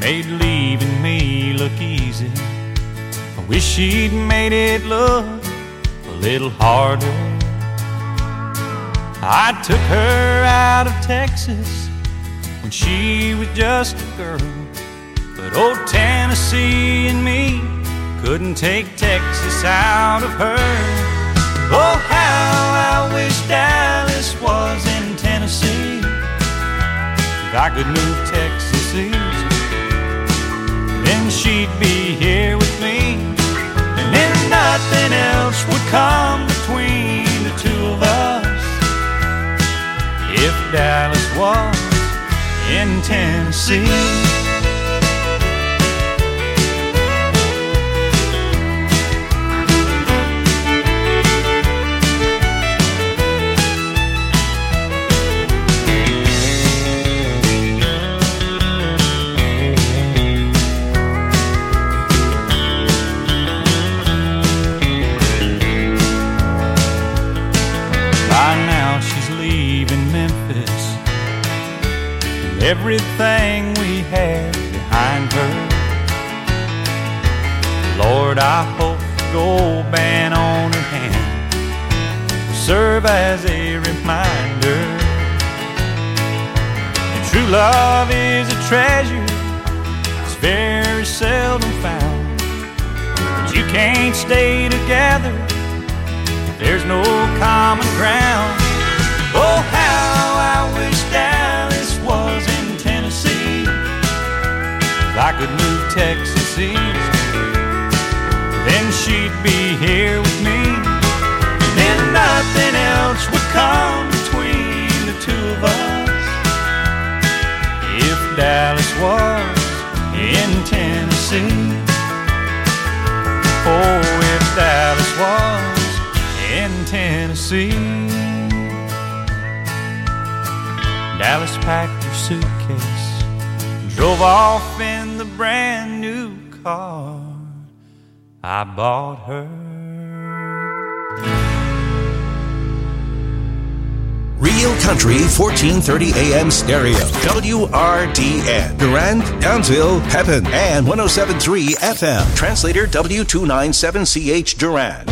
made leaving me look easy. I wish she'd made it look a little harder. I took her out of Texas when she was just a girl, but old Tennessee and me couldn't take Texas out of her. Oh, how I wish Dallas was in Tennessee. If I could move Texas east, then she'd be here with me, and then nothing else would come between the two of us. If Dallas was in Tennessee. Everything we had behind her. Lord, I hope the gold band on her hand will serve as a reminder that true love is a treasure that's very seldom found. But you can't stay together if there's no common ground. Oh, how I wish Dallas was in Tennessee. If I could move Texas east, then she'd be here with me, and then nothing else would come between the two of us. If Dallas was in Tennessee. Oh, if Dallas was in Tennessee. Dallas packed her suitcase, drove off in the brand new car I bought her. Real Country 1430 AM stereo. WRDN. Durand, Downsville, Pepin, and 107.3 FM. Translator W297CH Durand.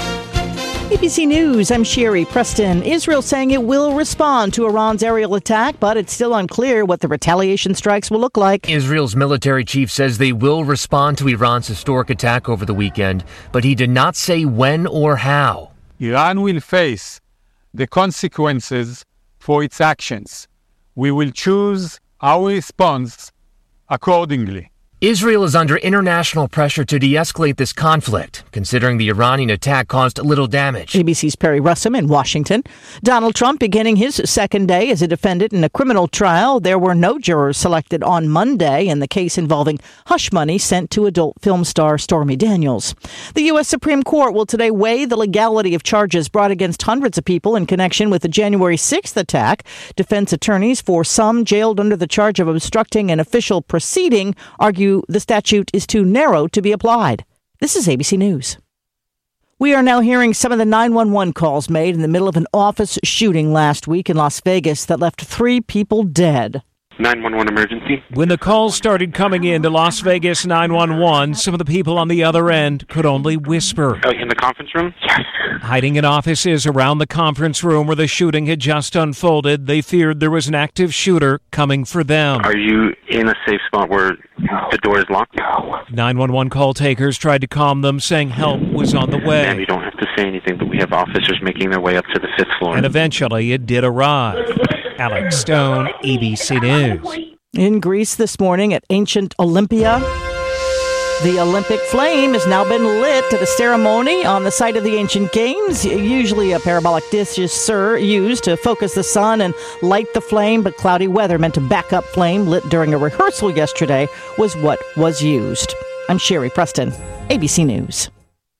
ABC News, I'm Sherry Preston. Israel saying it will respond to Iran's aerial attack, but it's still unclear what the retaliation strikes will look like. Israel's military chief says they will respond to Iran's historic attack over the weekend, but he did not say when or how. Iran will face the consequences for its actions. We will choose our response accordingly. Israel is under international pressure to de-escalate this conflict, considering the Iranian attack caused little damage. ABC's Perry Russum in Washington. Donald Trump beginning his second day as a defendant in a criminal trial. There were no jurors selected on Monday in the case involving hush money sent to adult film star Stormy Daniels. The U.S. Supreme Court will today weigh the legality of charges brought against hundreds of people in connection with the January 6th attack. Defense attorneys for some jailed under the charge of obstructing an official proceeding argue the statute is too narrow to be applied. This is ABC News. We are now hearing some of the 911 calls made in the middle of an office shooting last week in Las Vegas that left 3 people dead. 911 emergency. When the calls started coming in to Las Vegas 911, some of the people on the other end could only whisper. Oh, in the conference room? Yes. Hiding in offices around the conference room where the shooting had just unfolded, they feared there was an active shooter coming for them. Are you in a safe spot where the door is locked? No. 911 call takers tried to calm them, saying help was on the way. Ma'am, you don't have to say anything, but we have officers making their way up to the 5th floor. And eventually it did arrive. Alex Stone, ABC News. In Greece this morning at ancient Olympia, the Olympic flame has now been lit at a ceremony on the site of the ancient games. Usually a parabolic dish is used to focus the sun and light the flame, but cloudy weather meant to back up flame lit during a rehearsal yesterday was what was used. I'm Sherry Preston, ABC News.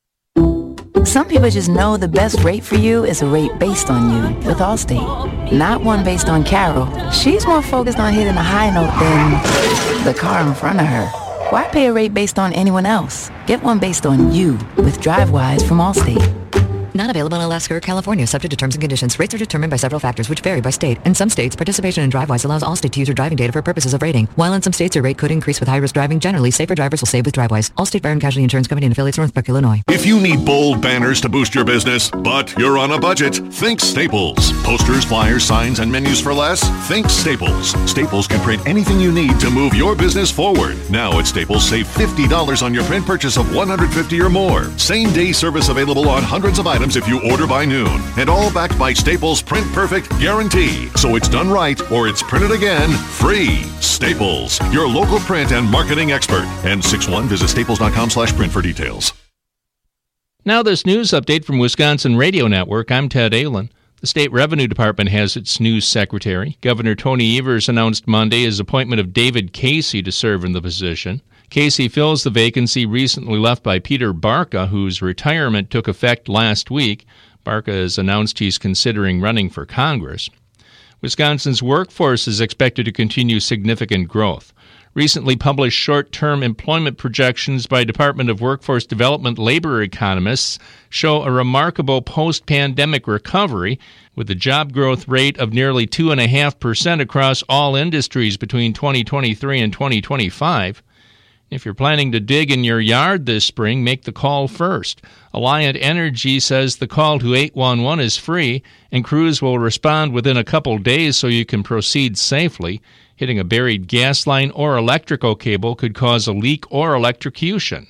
Some people just know the best rate for you is a rate based on you with Allstate. Not one based on Carol. She's more focused on hitting a high note than the car in front of her. Why pay a rate based on anyone else? Get one based on you with DriveWise from Allstate. Not available in Alaska or California, subject to terms and conditions. Rates are determined by several factors, which vary by state. In some states, participation in DriveWise allows Allstate to use your driving data for purposes of rating. While in some states, your rate could increase with high-risk driving. Generally, safer drivers will save with DriveWise. Allstate Fire and Casualty Insurance Company and affiliates, Northbrook, Illinois. If you need bold banners to boost your business, but you're on a budget, think Staples. Posters, flyers, signs, and menus for less? Think Staples. Staples can print anything you need to move your business forward. Now at Staples, save $50 on your print purchase of $150 or more. Same-day service available on hundreds of items if you order by noon. And all backed by Staples' Print Perfect guarantee. So it's done right or it's printed again free. Staples, your local print and marketing expert. N61, visit staples.com/print for details. Now this news update from Wisconsin Radio Network. I'm Ted Allen. The State Revenue Department has its news secretary. Governor Tony Evers announced Monday his appointment of David Casey to serve in the position. Casey fills the vacancy recently left by Peter Barca, whose retirement took effect last week. Barca has announced he's considering running for Congress. Wisconsin's workforce is expected to continue significant growth. Recently published short-term employment projections by Department of Workforce Development labor economists show a remarkable post-pandemic recovery, with a job growth rate of nearly 2.5% across all industries between 2023 and 2025. If you're planning to dig in your yard this spring, make the call first. Alliant Energy says the call to 811 is free, and crews will respond within a couple days so you can proceed safely. Hitting a buried gas line or electrical cable could cause a leak or electrocution.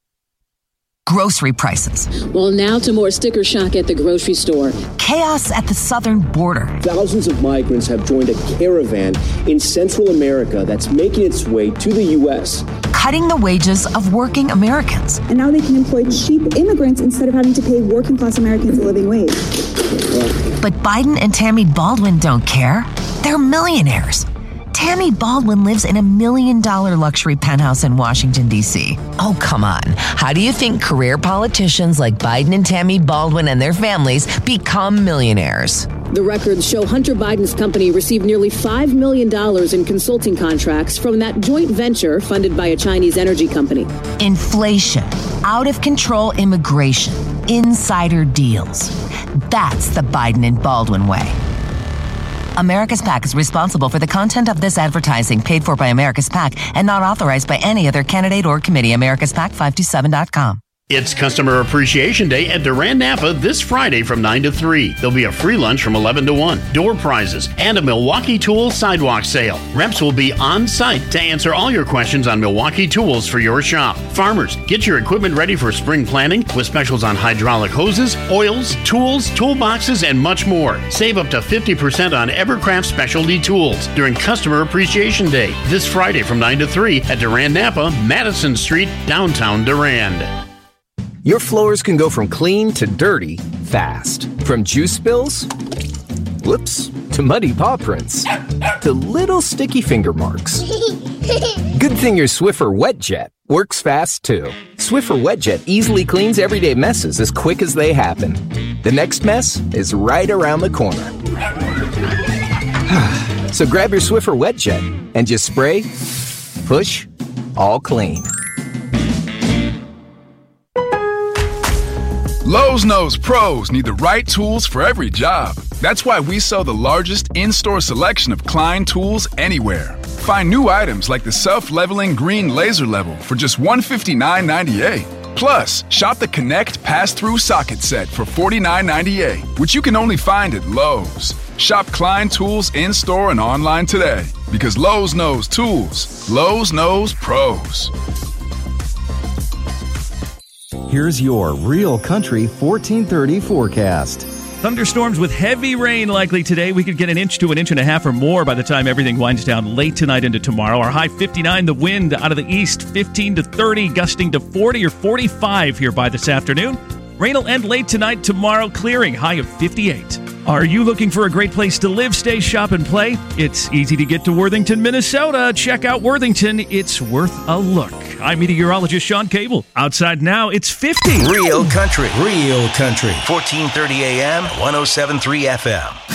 Grocery prices. Well, now to more sticker shock at the grocery store. Chaos at the southern border. Thousands of migrants have joined a caravan in Central America that's making its way to the U.S. Cutting the wages of working Americans. And now they can employ cheap immigrants instead of having to pay working class Americans a living wage. But Biden and Tammy Baldwin don't care. They're millionaires. Tammy Baldwin lives in $1 million luxury penthouse in Washington, D.C. Oh, come on. How do you think career politicians like Biden and Tammy Baldwin and their families become millionaires? The records show Hunter Biden's company received nearly $5 million in consulting contracts from that joint venture funded by a Chinese energy company. Inflation, out-of-control immigration, insider deals. That's the Biden and Baldwin way. America's PAC is responsible for the content of this advertising, paid for by America's PAC and not authorized by any other candidate or committee. AmericasPAC527.com. It's Customer Appreciation Day at Durand Napa this Friday from 9 to 3. There'll be a free lunch from 11 to 1, door prizes, and a Milwaukee Tool sidewalk sale. Reps will be on site to answer all your questions on Milwaukee tools for your shop. Farmers, get your equipment ready for spring planting with specials on hydraulic hoses, oils, tools, toolboxes, and much more. Save up to 50% on Evercraft specialty tools during Customer Appreciation Day this Friday from 9 to 3 at Durand Napa, Madison Street, downtown Durand. Your floors can go from clean to dirty fast. From juice spills, whoops, to muddy paw prints, to little sticky finger marks. Good thing your Swiffer WetJet works fast too. Swiffer WetJet easily cleans everyday messes as quick as they happen. The next mess is right around the corner. So grab your Swiffer WetJet and just spray, push, all clean. Lowe's knows pros need the right tools for every job. That's why we sell the largest in-store selection of Klein tools anywhere. Find new items like the self-leveling green laser level for just $159.98. Plus, shop the Connect pass-through socket set for $49.98, which you can only find at Lowe's. Shop Klein tools in-store and online today, because Lowe's knows tools. Lowe's knows pros. Here's your Real Country 1430 forecast. Thunderstorms with heavy rain likely today. We could get 1 inch to 1.5 inches or more by the time everything winds down late tonight into tomorrow. Our high 59, the wind out of the east 15 to 30, gusting to 40 or 45 here by this afternoon. Rain will end late tonight, tomorrow clearing, high of 58. Are you looking for a great place to live, stay, shop, and play? It's easy to get to Worthington, Minnesota. Check out Worthington. It's worth a look. I'm meteorologist Sean Cable. Outside now, it's 50. Real Country. 1430 AM, 107.3 FM.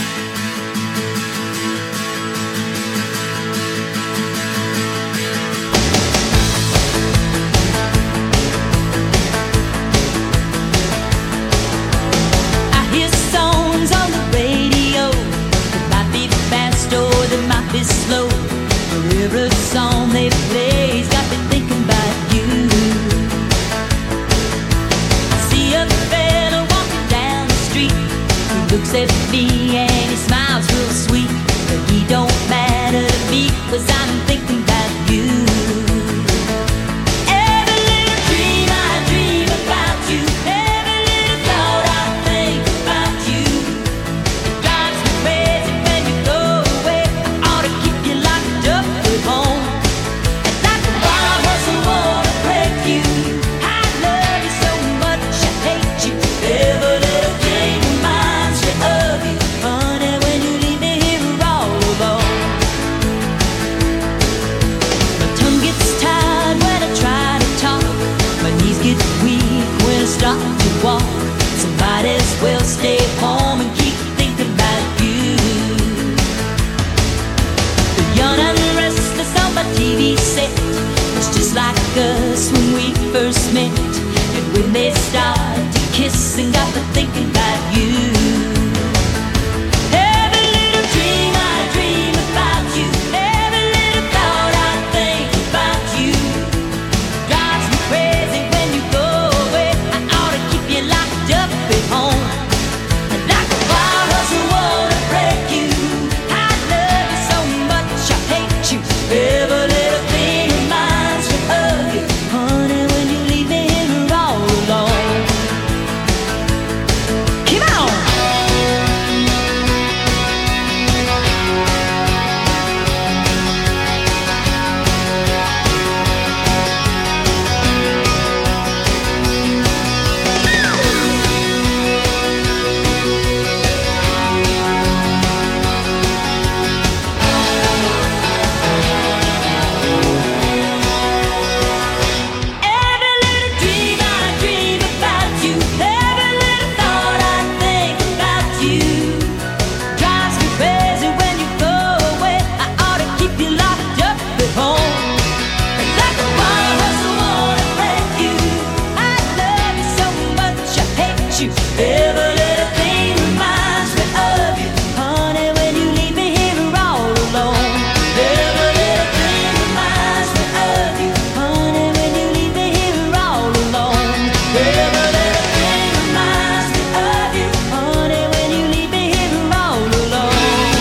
Every song they play's got me thinking about you. I see a fella walking down the street. He looks at me and he smiles real sweet. But he don't matter to me, 'cause I'm thinking about you. Every little dream I dream about you. Every little thought I think about you. It drives me crazy when you go away. I ought to keep you locked up at home. And like a wild horse, I wanna break you. I love you so much, I hate you. Every little thing reminds me of you. Honey, when you leave me here all alone. My tongue gets tired when I try to talk. My knees get weak when I start to walk. So might as well stay home and keep thinking about you. The young and restless on my TV set. It's just like us when we first met. And when they start to kiss and got me thinking about you. Every little dream I dream about you. Every little thought I think about you. Drives me crazy when you go away. I ought to keep you locked up at home. And like a wild horse, I wanna break you. I love you so much, I hate you. Every little thing reminds me of you. Honey, when you leave me here all alone. Come on! Every little dream I dream about you. Every little thought I think about you. Drives me crazy when you go away. I ought to keep you locked up at home. And like a wild horse, I wanna break you. I love you so much, I hate you. Every little thing reminds me of you. Honey, when you leave me here all alone. Every little thing reminds me of you. Honey, when you leave me here all alone. Every little thing reminds me of you. Honey, when you leave me here all alone.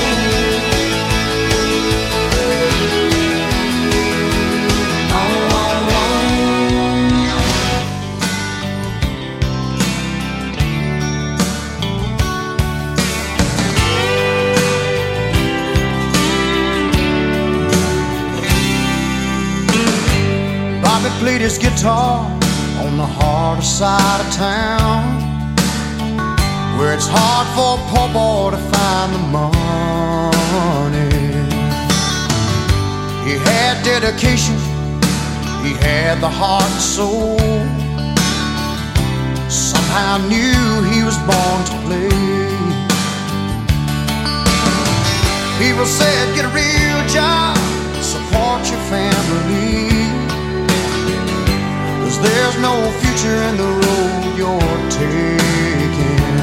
Bobby played his guitar on the harder side of town, where it's hard for a poor boy to find the money. He had dedication, he had the heart and soul. Somehow knew he was born to play. People said, get a real job, support your family, 'cause there's no future in the road you're taking.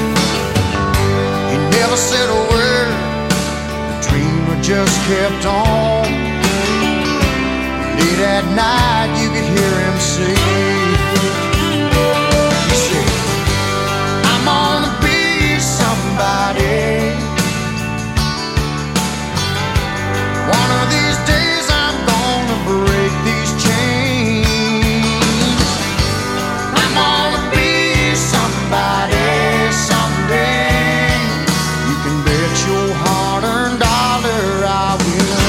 He never said a word, the dreamer just kept on. Late at night you could hear him say, he said, I'm gonna be somebody. One of these days I'm gonna break these chains. I'm gonna be somebody someday. You can bet your hard-earned dollar I will.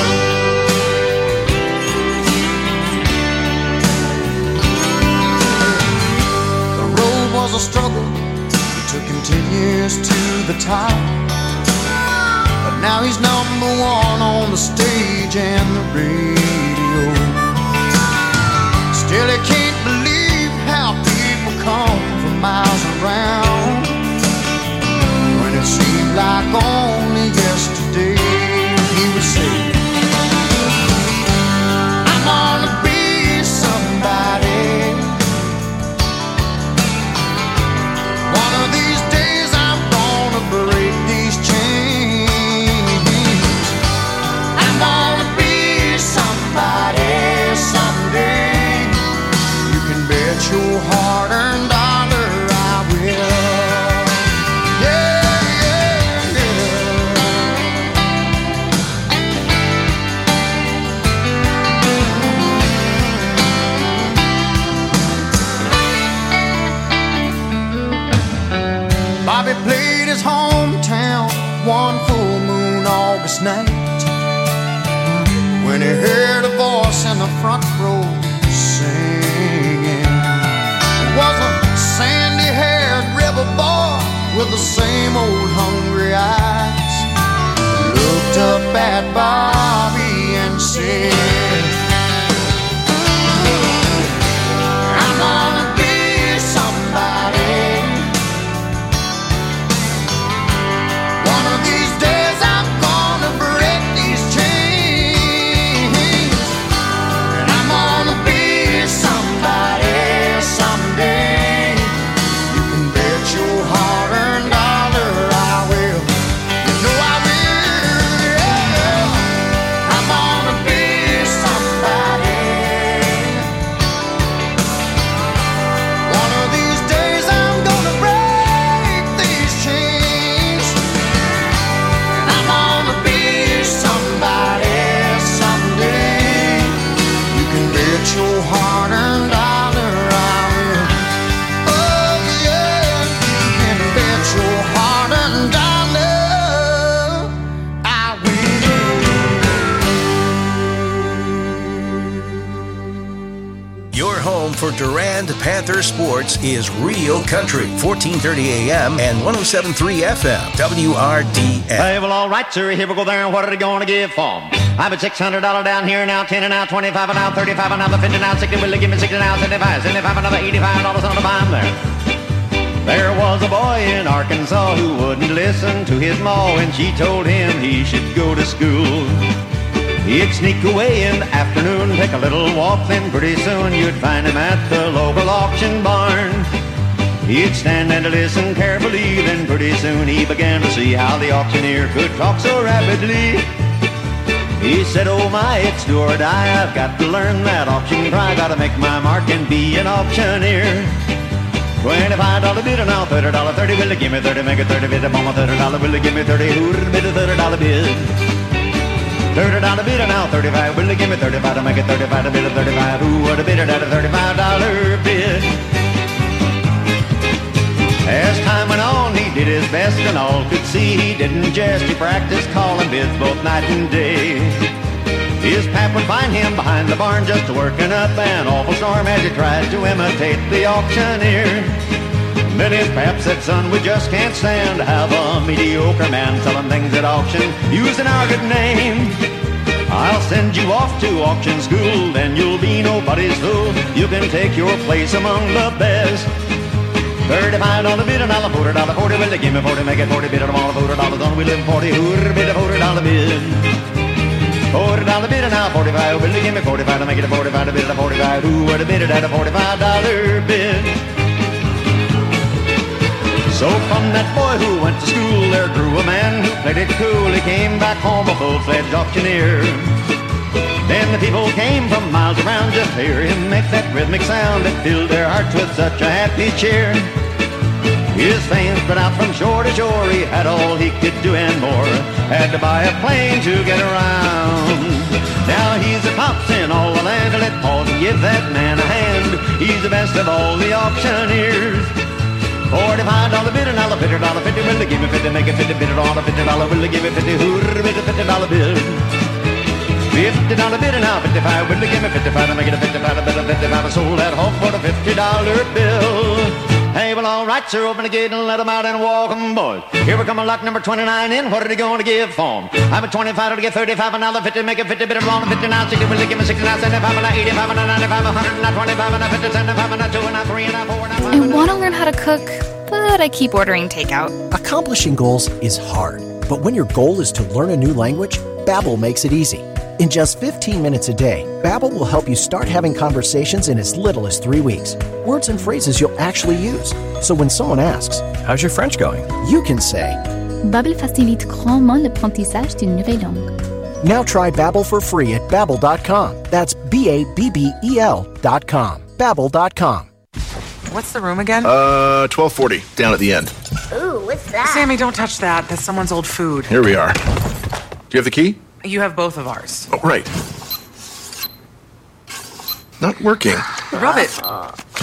The road was a struggle, it took him 10 years to the top. But now he's number one on the stage and the radio. Still he can't believe how people come from miles around, when it seemed like only yesterday he would say, I'm gonna be somebody. One of these days I'm gonna break these chains. I'm gonna be Bobby played his hometown one full moon August night when he heard a voice in the front row singing. It was a sandy-haired river boy with the same old hungry eyes. He looked up at Bobby and said, I'm gonna be somebody. One of these days I'm gonna break these chains, and I'm gonna be somebody someday. You can bet your hard-earned dollar I will. You know I will, yeah. I'm gonna be somebody. One of these days I'm gonna break these chains, and I'm gonna be somebody someday. You can bet your hard-earned dollar I will. Oh yeah, you can bet your hard-earned dollar I will. Your home for Durand Panther sports is Real Country, 1430 AM and 107.3 FM, WRDF. Hey, well, all right, sir. Here we go there. And what are they going to give for 'em? I'm at $600 down here now, 10 and now, 25 and now, 35 and now, 50 now, 60. Will they give me 60 now, 75, 75 another $85 on the bomb there. There was a boy in Arkansas who wouldn't listen to his ma when she told him he should go to school. He'd sneak away in the afternoon, take a little walk, then pretty soon you'd find him at the local auction barn. He'd stand and listen carefully, then pretty soon he began to see how the auctioneer could talk so rapidly. He said, oh my, it's do or die, I've got to learn that auction cry, gotta make my mark and be an auctioneer. $25 bid and now $30, 30, will they give me 30, make it 30 bid, I'm on my $30, will they give me 30, who'd bid a $30 bid? $30 bid and now 35, will they give me 35 to make it 35 to bid a 35, who would have bid it at a $35 bid? As time went on, he did his best and all could see he didn't jest. He practiced calling bids both night and day. His pap would find him behind the barn just working up an awful storm as he tried to imitate the auctioneer. Then his pap said, son, we just can't stand to have a mediocre man selling things at auction using our good name. I'll send you off to auction school, then you'll be nobody's fool. You can take your place among the best. $35 bid and I'll $40, 40, will they give me 40, make it 40 bid and I'm all $40 on, we live 40, who'd bid a $40 bid? $40 bid and I'll 45, will they give me 45 to make it a 45 bid and a 45, who would have bid it at a $45 bid? So from that boy who went to school, there grew a man who played it cool. He came back home a full-fledged auctioneer. Then the people came from miles around just to hear him make that rhythmic sound that filled their hearts with such a happy cheer. His fame spread out from shore to shore. He had all he could do and more. Had to buy a plane to get around. Now he's the tops in all the land. Let pause and give that man a hand. He's the best of all the auctioneers. $45 bid and I'll $50, 50, will they give me 50, make it 50 bid on a $50, will they give me 50, who'd bid a $50 bid? $50 bid and now 55, will they give me 55 to make it a 55, bid a 55, I sold that hog for the $50 bill. Hey, well, all right, sir, open the gate and let them out and walk 'em, boys. Here we come on lot number 29 in, what are they going to give for 'em? I'm at 25 to get 35, and now 50, make it 50, bid it on a 59, 60, will they give me 69, 75, and 85, and 95, 100, and 25, and 50, 75, and 2, and 3, and 4, and 5. I want to learn how to cook, but I keep ordering takeout. Accomplishing goals is hard, but when your goal is to learn a new language, Babbel makes it easy. In just 15 minutes a day, Babbel will help you start having conversations in as little as 3 weeks. Words and phrases you'll actually use. So when someone asks, "How's your French going?" you can say, Babbel facilite grandement l'apprentissage d'une nouvelle langue. Now try Babbel for free at Babbel.com. That's Babbel.com. Babbel.com. What's the room again? 1240, down at the end. Ooh, what's that? Sammy, don't touch that. That's someone's old food. Here we are. Do you have the key? You have both of ours. Oh, right. Not working. Rub it.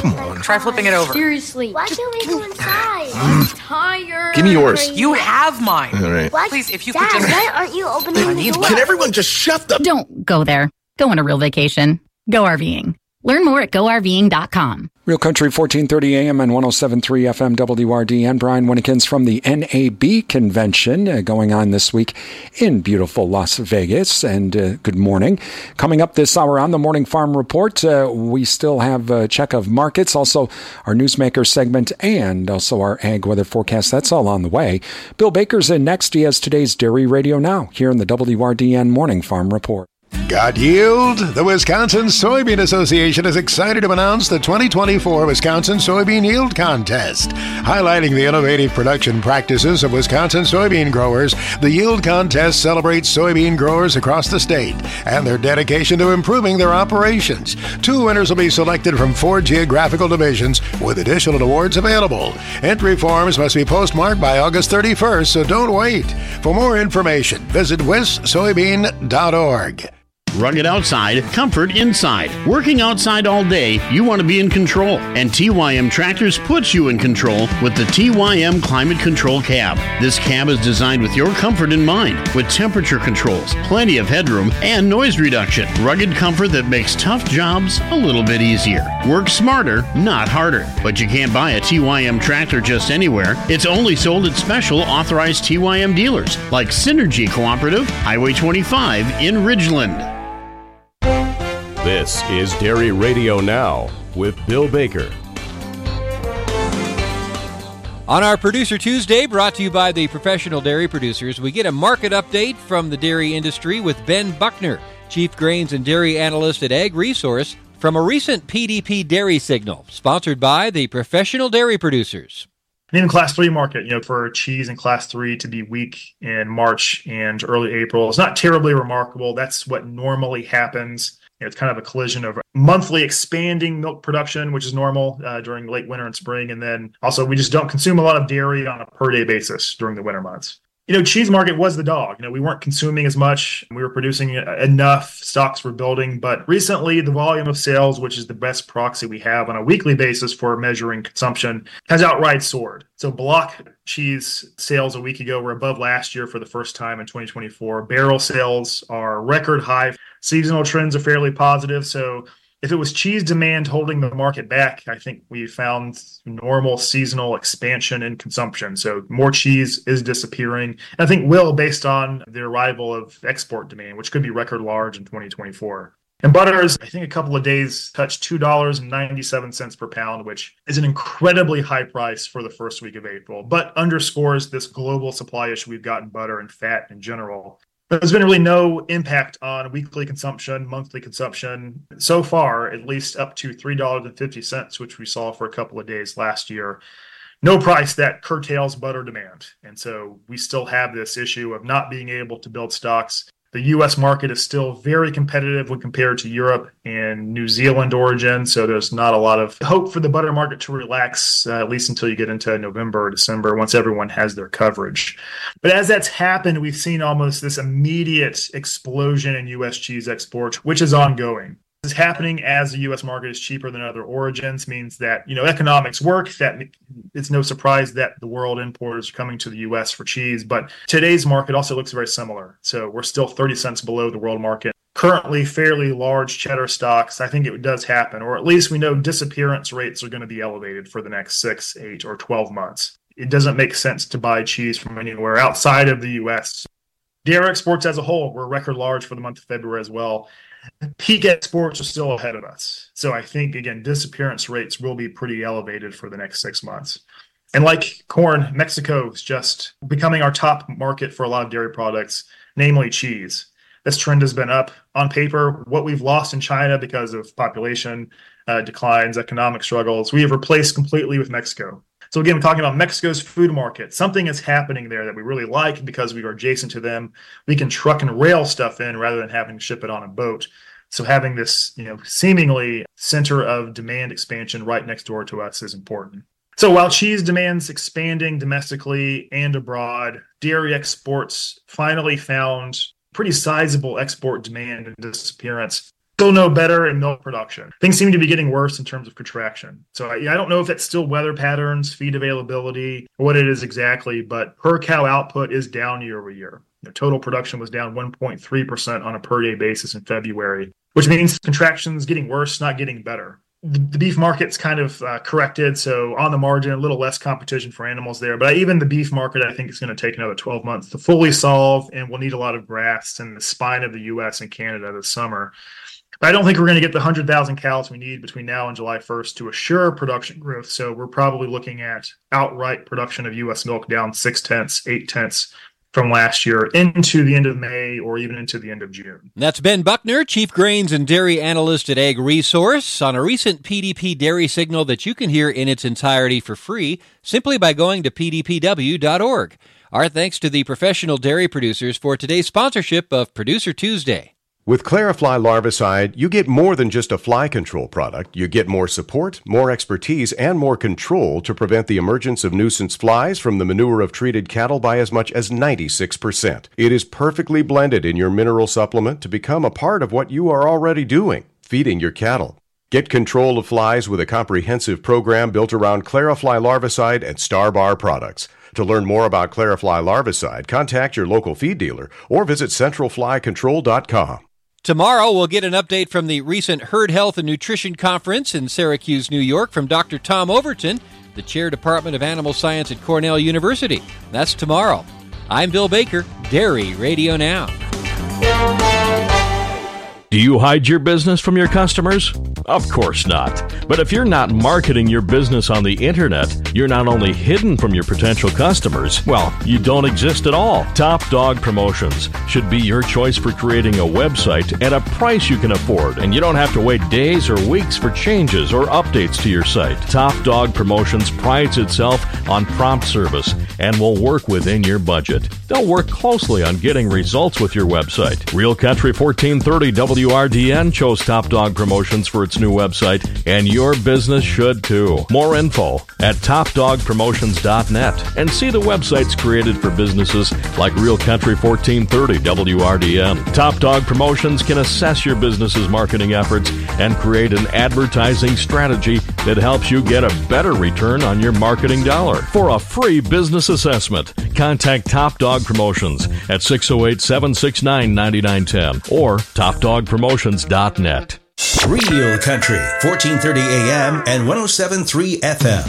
Come on. Try flipping it over. Seriously. Why can't we go inside? I'm tired. Give me yours. You have mine. All right. What? Please, if you Dad, could just... why aren't you opening the door? Can everyone just shut the... Don't go there. Go on a real vacation. Go RVing. Learn more at GoRVing.com. Real Country 1430 AM and 107.3 FM WRDN. Brian Winnekins from the NAB convention going on this week in beautiful Las Vegas. And good morning. Coming up this hour on the Morning Farm Report, we still have a check of markets, also our Newsmaker segment, and also our ag weather forecast. That's all on the way. Bill Baker's in next. He has today's Dairy Radio Now here in the WRDN Morning Farm Report. Got yield? The Wisconsin Soybean Association is excited to announce the 2024 Wisconsin Soybean Yield Contest. Highlighting the innovative production practices of Wisconsin soybean growers, the Yield Contest celebrates soybean growers across the state and their dedication to improving their operations. 2 winners will be selected from 4 geographical divisions with additional awards available. Entry forms must be postmarked by August 31st, so don't wait. For more information, visit wissoybean.org. Rugged outside, comfort inside. Working outside all day, you want to be in control. And TYM Tractors puts you in control with the TYM Climate Control Cab. This cab is designed with your comfort in mind, with temperature controls, plenty of headroom, and noise reduction. Rugged comfort that makes tough jobs a little bit easier. Work smarter, not harder. But you can't buy a TYM tractor just anywhere. It's only sold at special authorized TYM dealers, like Synergy Cooperative, Highway 25 in Ridgeland. This is Dairy Radio Now with Bill Baker. On our Producer Tuesday, brought to you by the Professional Dairy Producers, we get a market update from the dairy industry with Ben Buckner, Chief Grains and Dairy Analyst at Ag Resource, from a recent PDP dairy signal, sponsored by the Professional Dairy Producers. And even Class 3 market, for cheese in Class 3 to be weak in March and early April, it's not terribly remarkable. That's what normally happens. It's kind of a collision of monthly expanding milk production, which is normal during late winter and spring. And then also we just don't consume a lot of dairy on a per day basis during the winter months. Cheese market was the dog. We weren't consuming as much. We were producing enough. Stocks were building. But recently, the volume of sales, which is the best proxy we have on a weekly basis for measuring consumption, has outright soared. So block cheese sales a week ago were above last year for the first time in 2024. Barrel sales are record high. Seasonal trends are fairly positive. So if it was cheese demand holding the market back, I think we found normal seasonal expansion in consumption. So more cheese is disappearing. I think will based on the arrival of export demand, which could be record large in 2024. And butters, I think a couple of days touched $2.97 per pound, which is an incredibly high price for the first week of April, but underscores this global supply issue we've got in butter and fat in general. There's been really no impact on weekly consumption, monthly consumption so far, at least up to $3.50, which we saw for a couple of days last year. No price that curtails butter demand. And so we still have this issue of not being able to build stocks. The U.S. market is still very competitive when compared to Europe and New Zealand origin, so there's not a lot of hope for the butter market to relax, at least until you get into November or December, once everyone has their coverage. But as that's happened, we've seen almost this immediate explosion in U.S. cheese exports, which is ongoing. This is happening as the U.S. market is cheaper than other origins, means that, economics work, that it's no surprise that the world importers are coming to the U.S. for cheese. But today's market also looks very similar. So we're still 30 cents below the world market. Currently fairly large cheddar stocks. I think it does happen, or at least we know disappearance rates are going to be elevated for the next 6, 8, or 12 months. It doesn't make sense to buy cheese from anywhere outside of the U.S. Dairy exports as a whole were record large for the month of February as well. Peak exports are still ahead of us. So I think, again, disappearance rates will be pretty elevated for the next 6 months. And like corn, Mexico is just becoming our top market for a lot of dairy products, namely cheese. This trend has been up on paper. What we've lost in China because of population declines, economic struggles, we have replaced completely with Mexico. So again, we're talking about Mexico's food market. Something is happening there that we really like because we are adjacent to them. We can truck and rail stuff in rather than having to ship it on a boat. So having this, seemingly center of demand expansion right next door to us is important. So while cheese demand's expanding domestically and abroad, dairy exports finally found pretty sizable export demand and disappearance. Still no better in milk production. Things seem to be getting worse in terms of contraction. So I don't know if it's still weather patterns, feed availability, or what it is exactly, but per cow output is down year over year. Total production was down 1.3% on a per day basis in February, which means contraction's getting worse, not getting better. The beef market's kind of corrected, so on the margin, a little less competition for animals there. But even the beef market, I think, is going to take another 12 months to fully solve, and we'll need a lot of grass in the spine of the U.S. and Canada this summer. But I don't think we're going to get the 100,000 cows we need between now and July 1st to assure production growth. So we're probably looking at outright production of U.S. milk down 0.6, 0.8 from last year into the end of May or even into the end of June. That's Ben Buckner, Chief Grains and Dairy Analyst at Ag Resource, on a recent PDP dairy signal that you can hear in its entirety for free simply by going to pdpw.org. Our thanks to the professional dairy producers for today's sponsorship of Producer Tuesday. With Clarifly Larvicide, you get more than just a fly control product. You get more support, more expertise, and more control to prevent the emergence of nuisance flies from the manure of treated cattle by as much as 96%. It is perfectly blended in your mineral supplement to become a part of what you are already doing, feeding your cattle. Get control of flies with a comprehensive program built around Clarifly Larvicide and Starbar products. To learn more about Clarifly Larvicide, contact your local feed dealer or visit centralflycontrol.com. Tomorrow, we'll get an update from the recent Herd Health and Nutrition Conference in Syracuse, New York, from Dr. Tom Overton, the Chair Department of Animal Science at Cornell University. That's tomorrow. I'm Bill Baker, Dairy Radio Now. Do you hide your business from your customers? Of course not. But if you're not marketing your business on the internet, you're not only hidden from your potential customers, well, you don't exist at all. Top Dog Promotions should be your choice for creating a website at a price you can afford, and you don't have to wait days or weeks for changes or updates to your site. Top Dog Promotions prides itself on prompt service and will work within your budget. They'll work closely on getting results with your website. Real Country 1430 WRDN chose Top Dog Promotions for its new website, and your business should too. More info at topdogpromotions.net, and see the websites created for businesses like Real Country 1430 WRDN. Top Dog Promotions can assess your business's marketing efforts and create an advertising strategy that helps you get a better return on your marketing dollar. For a free business assessment, contact Top Dog Promotions at 608-769-9910 or topdogpromotions.net. Real Country, 1430 AM and 107.3 FM.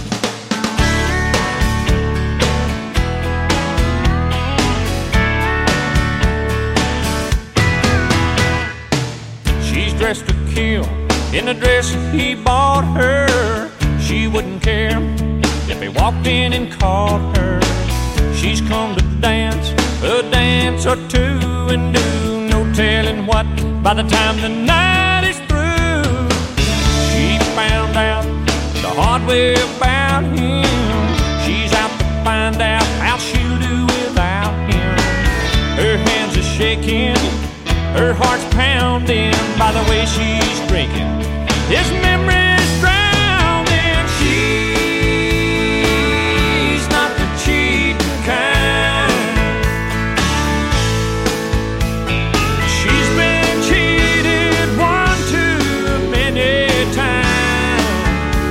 She's dressed to kill in the dress he bought her. She wouldn't care if he walked in and caught her. She's come to dance a dance or two and do no telling what by the time the night is through. She found out the hard way about him. She's out to find out how she'll do without him. Her hands are shaking, her heart's pounding by the way she's drinking. His memory's drowning. She's not the cheap kind. She's been cheated one too many times.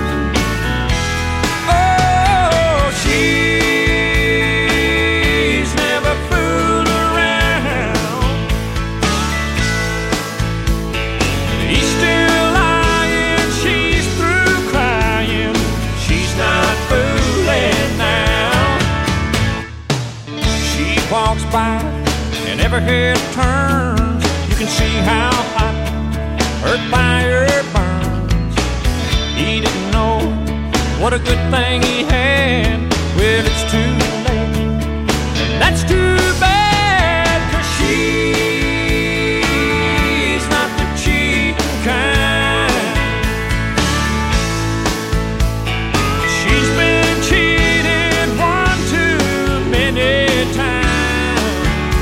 Oh, she's never fooled around. He's still lying, she's through crying. She's not fooling now. She walks by and every head turns. You can see how hot her fire burns. He didn't know what a good thing he had. Well, it's too late, and that's too bad, 'cause she's not the cheap kind. She's been cheated one too many times.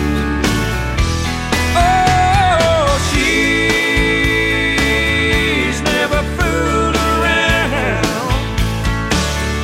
Oh, she's never fooled around.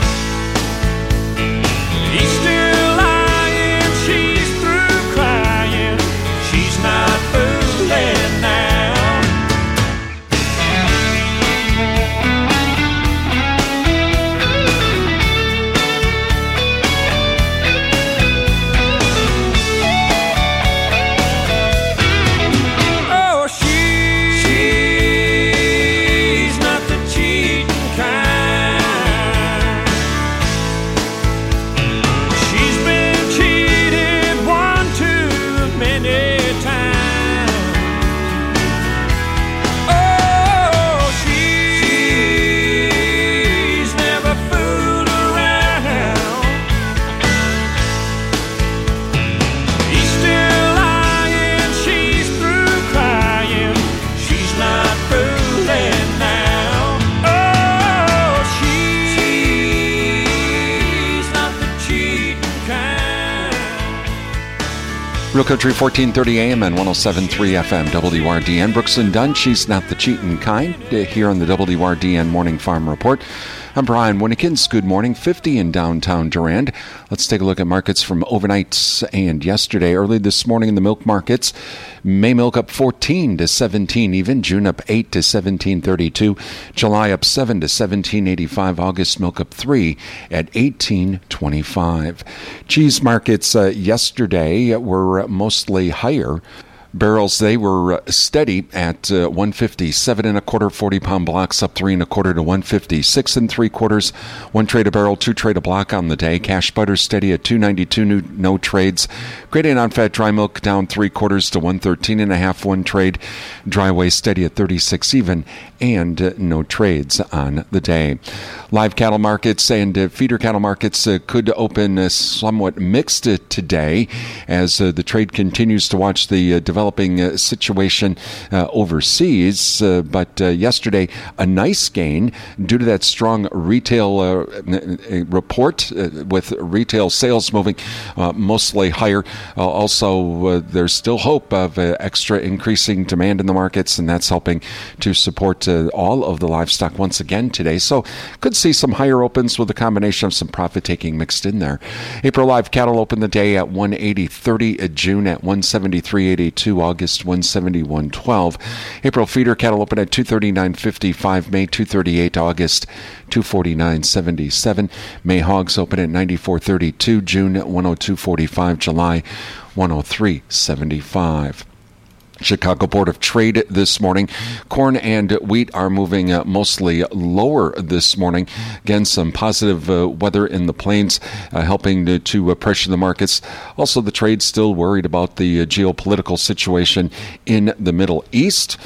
Real Country 1430 AM and 107.3 FM WRDN. Brooks and Dunn, she's not the cheating kind, here on the WRDN Morning Farm Report. I'm Brian Winnikins. Good morning. 50 in downtown Durand. Let's take a look at markets from overnight and yesterday. Early this morning in the milk markets, May milk up 14 to 17 even. June up 8 to 17.32. July up 7 to 17.85. August milk up 3 at 18.25. Cheese markets yesterday were mostly higher. Barrels, they were steady at 157 and a quarter. 40-pound blocks up 3 and a quarter to 156 and 3/4. 1 trade a barrel, 2 trade a block on the day. Cash butter steady at 292. No trades. Grade A non-fat dry milk down 3/4 to 113 and a half. 1 trade. Dry whey steady at 36 even and no trades on the day. Live cattle markets and feeder cattle markets could open somewhat mixed today as the trade continues to watch the developing situation overseas. But yesterday, a nice gain due to that strong retail report with retail sales moving mostly higher. Also, there's still hope of extra increasing demand in the markets, and that's helping to support all of the livestock once again today. So could see some higher opens with a combination of some profit-taking mixed in there. April live cattle opened the day at 180.30, June at 173.82, August 171.12. April feeder cattle opened at 239.55, May 238, August 249.77. May hogs open at 94.32, June 102.45, July 103.75. Chicago Board of Trade this morning. Corn and wheat are moving mostly lower this morning. Again, some positive weather in the plains helping to pressure the markets. Also, the trade still worried about the geopolitical situation in the Middle East.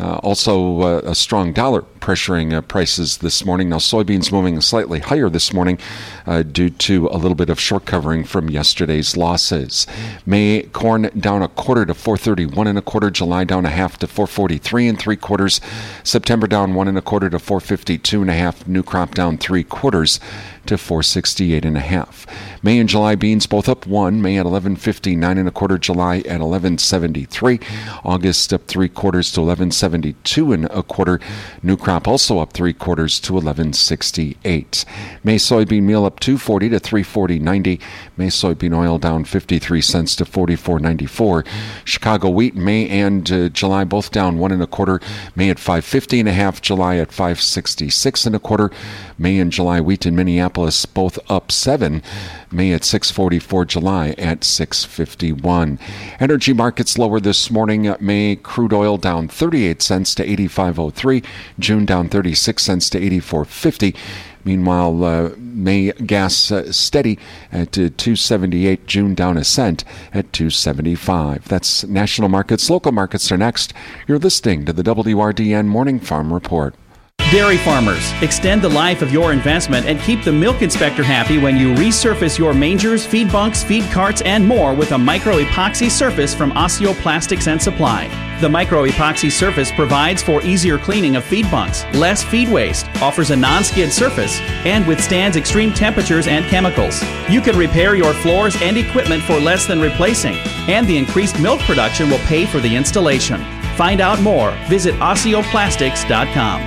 Also, a strong dollar pressuring prices this morning. Now, soybeans moving slightly higher this morning due to a little bit of short covering from yesterday's losses. May corn down a quarter to 431 and a quarter. July down a half to 443 and 3/4. September down 1 1/4 to 452 and a half. New crop down 3/4 to 468 and a half. May and July beans both up 1. May at 11.59 and a quarter. July at 11.73. August up 3/4 to 11.72 and a quarter. New crop also up 3/4 to 11.68. May soybean meal up 2.40 to 340.90. May soybean oil down 53 cents to 44.94. Chicago wheat May and July both down 1 1/4. May at 5.50 and a half. July at 5.66 and a quarter. May and July wheat in Minneapolis both up 7. May at 6.44. July at 6.51. Energy markets lower this morning. May crude oil down 38 cents to 85.03. June down 36 cents to 84.50. Meanwhile, May gas steady at 2.78. June down a cent at 2.75. That's national markets. Local markets are next. You're listening to the WRDN Morning Farm Report. Dairy farmers, extend the life of your investment and keep the milk inspector happy when you resurface your mangers, feed bunks, feed carts, and more with a micro-epoxy surface from Osseo Plastics and Supply. The micro-epoxy surface provides for easier cleaning of feed bunks, less feed waste, offers a non-skid surface, and withstands extreme temperatures and chemicals. You can repair your floors and equipment for less than replacing, and the increased milk production will pay for the installation. Find out more. Visit OsseoPlastics.com.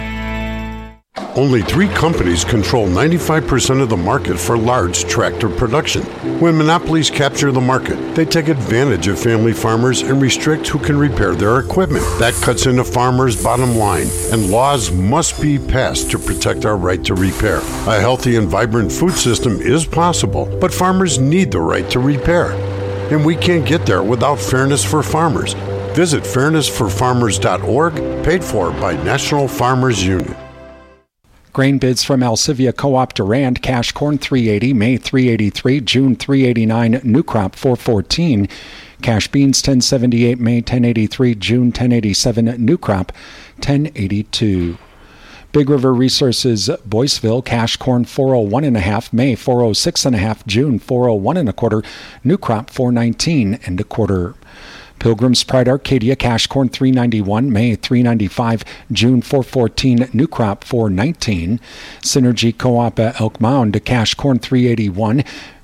Only 3 companies control 95% of the market for large tractor production. When monopolies capture the market, they take advantage of family farmers and restrict who can repair their equipment. That cuts into farmers' bottom line, and laws must be passed to protect our right to repair. A healthy and vibrant food system is possible, but farmers need the right to repair. And we can't get there without fairness for farmers. Visit fairnessforfarmers.org, paid for by National Farmers Union. Grain bids from Alcivia Co-op Durand. Cash corn $3.80, May $3.83, June $3.89, new crop $4.14. Cash beans $10.78, May $10.83, June $10.87, new crop $10.82. Big River Resources Boyceville. Cash corn $4.01 and a half, May $4.06 and a half, June $4.01 and a quarter, new crop $4.19 and a quarter. Pilgrim's Pride Arcadia. Cash corn $3.91, May $3.95, June $4.14, new crop $4.19. Synergy Co-op Elk Mound. Cash corn $3.81,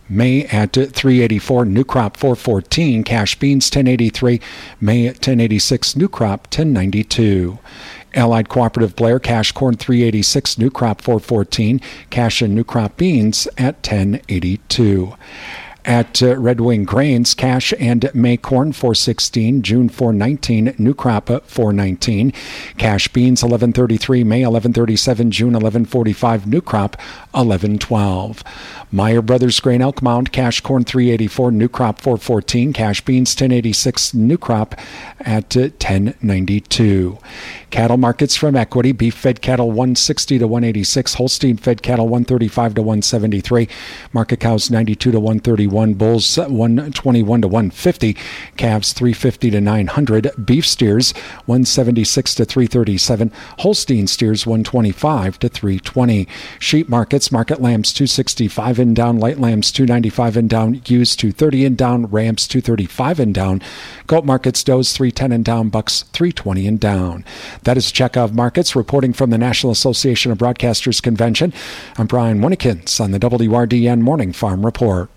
May at $3.84, new crop $4.14, cash beans $10.83, May at $10.86, new crop $10.92. Allied Cooperative Blair, cash corn $3.86, new crop $4.14, cash and new crop beans at $10.82. At Red Wing Grains, cash and May corn $4.16, June $4.19, new crop $4.19, cash beans $11.33, May $11.37, June $11.45, new crop $11.12. Meyer Brothers Grain Elk Mound, cash corn $3.84, new crop $4.14, cash beans $10.86, new crop at $10.92. Cattle markets from Equity, beef fed cattle $160 to $186, Holstein fed cattle $135 to $173, market cows $92 to $131, bulls $121 to $150, calves $350 to $900, beef steers $176 to $337, Holstein steers $125 to $320. Sheep markets, market lambs $265 and down, light lambs $295 and down, ewes $230 and down, rams $235 and down, goat markets, does $310 and down, bucks $320 and down. That is Chekhov Markets reporting from the National Association of Broadcasters Convention. I'm Brian Winnikins on the WRDN Morning Farm Report.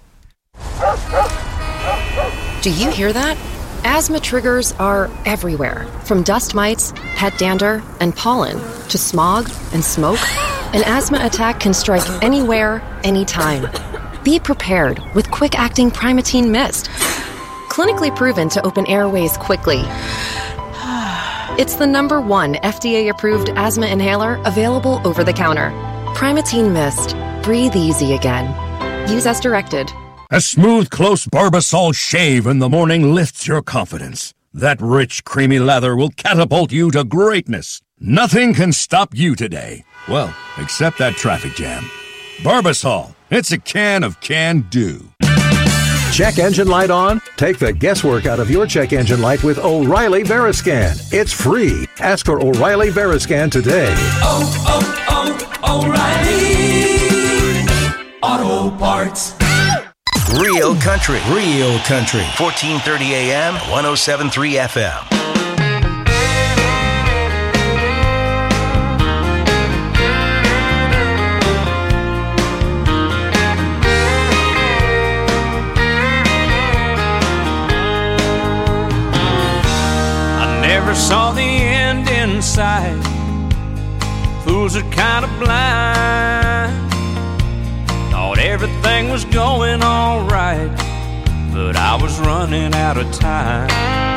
Do you hear that? Asthma triggers are everywhere, from dust mites, pet dander, and pollen, to smog and smoke. An asthma attack can strike anywhere, anytime. Be prepared with quick-acting Primatene Mist. Clinically proven to open airways quickly. It's the #1 FDA-approved asthma inhaler available over the counter. Primatene Mist. Breathe easy again. Use as directed. A smooth, close Barbasol shave in the morning lifts your confidence. That rich, creamy lather will catapult you to greatness. Nothing can stop you today. Well, except that traffic jam. Barbasol. It's a can of can-do. Check engine light on? Take the guesswork out of your check engine light with O'Reilly Veriscan. It's free. Ask for O'Reilly Veriscan today. O'Reilly Auto Parts. Real country. 1430 AM, 107.3 FM. Never saw the end in sight. Fools are kind of blind. Thought everything was going all right, but I was running out of time.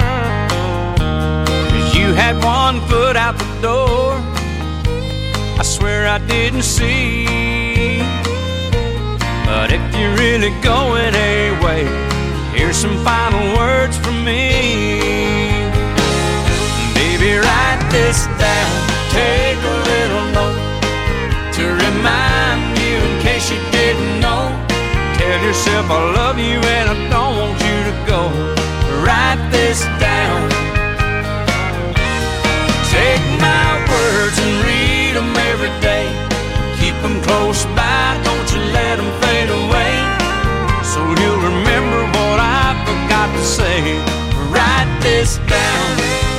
'Cause you had one foot out the door, I swear I didn't see. But if you're really going away, here's some final words from me. Baby, write this down, take a little note to remind you in case you didn't know. Tell yourself I love you and I don't want you to go. Write this down. Take my words and read them every day. Keep them close by, don't you let them fade away. So you'll remember what I forgot to say. Write this down.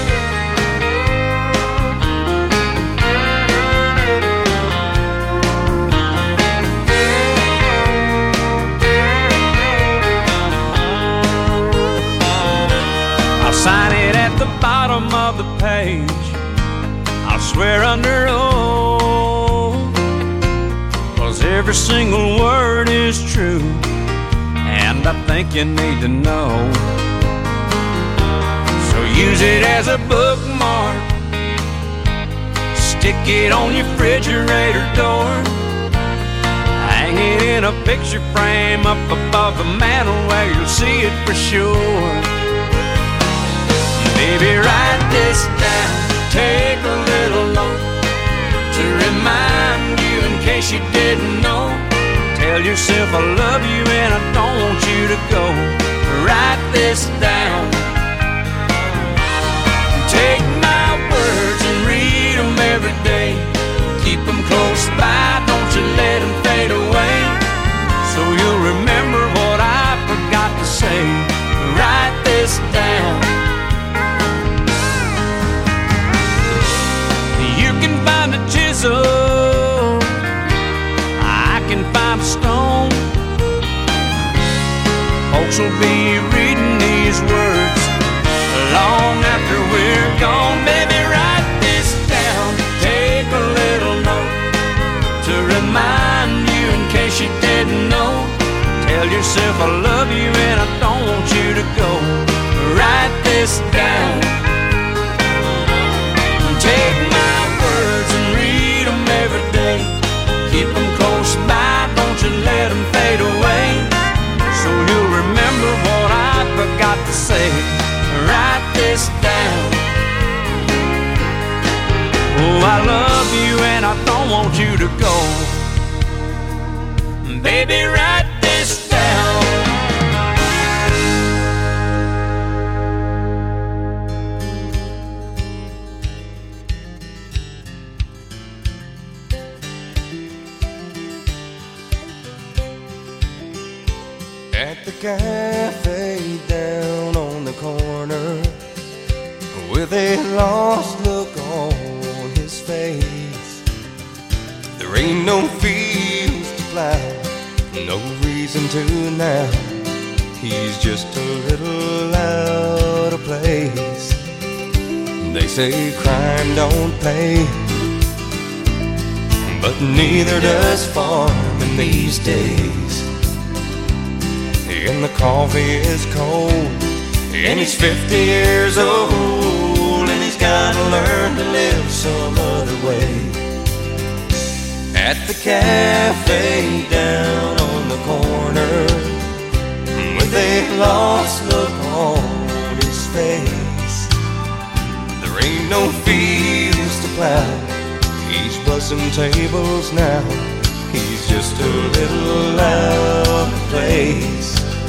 Sign it at the bottom of the page. I'll swear under oath, 'cause every single word is true, and I think you need to know. So use it as a bookmark, stick it on your refrigerator door, hang it in a picture frame up above the mantel where you'll see it for sure. Baby, write this down, take a little note to remind you in case you didn't know. Tell yourself I love you and I don't want you to go. Write this down. Take my words and read them every day. Keep them close by, don't you let them fade away. So you'll remember what I forgot to say. Write this down. Find a chisel, I can find a stone. will be reading these words long after we're gone. Baby, write this down, take a little note to remind you in case you didn't know. Tell yourself I love you and I don't want you to go. Write this down. Take my words and read them every day. Keep them close by, don't you let them fade away. So you'll remember what I forgot to say. Write this down. Oh, I love you and I don't want you to go. Baby, write this down. At the cafe down on the corner, with a lost look on his face, there ain't no fields to plow, no reason to now. He's just a little out of place. They say crime don't pay, but neither does farming these days. And the coffee is cold, and he's 50 years old, and he's gotta learn to live some other way. At the cafe down on the corner, with a lost look on his face, there ain't no fields to plow, he's bussing tables now. He's just a little out of place.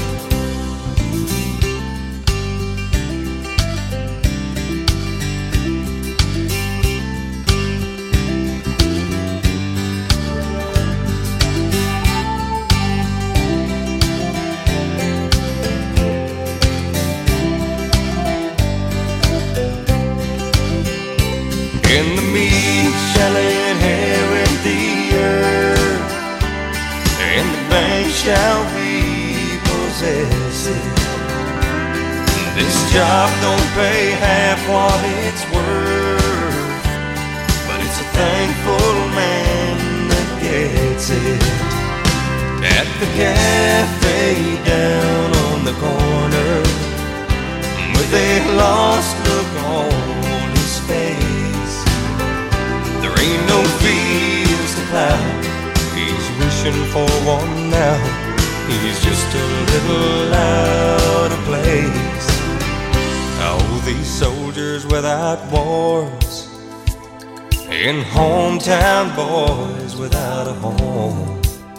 In the meat shall inherit the earth, and the bank shall repossess it. This job don't pay half what it's worth, but it's a thankful man that gets it. At the cafe down on the corner, with a lost look on his face, there ain't no fields to plow, he's wishing for one now. He's just a little out of place. Oh, these soldiers without wars, and hometown boys without a home,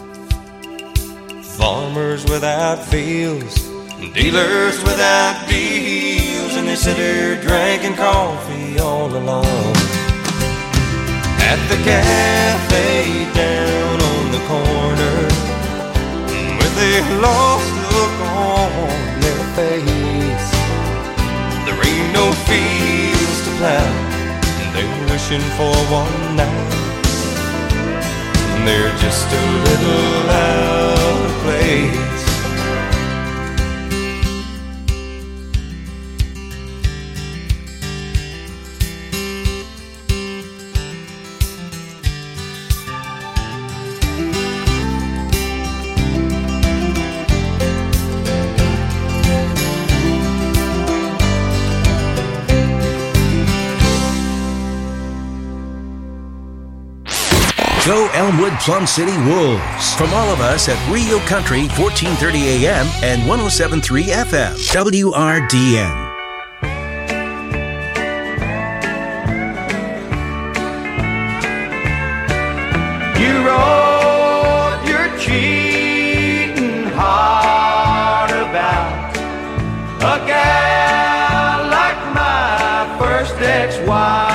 farmers without fields, dealers without deals, and they sit here drinking coffee all alone. At the cafe down on the corner, with a lost look on their face, there ain't no fields to plow, they're wishing for one now. They're just a little out of place. Go Elmwood Plum City Wolves. From all of us at Rio Country, 1430 AM and 107.3 FM. WRDN. You wrote your cheating heart about a gal like my first ex-wife,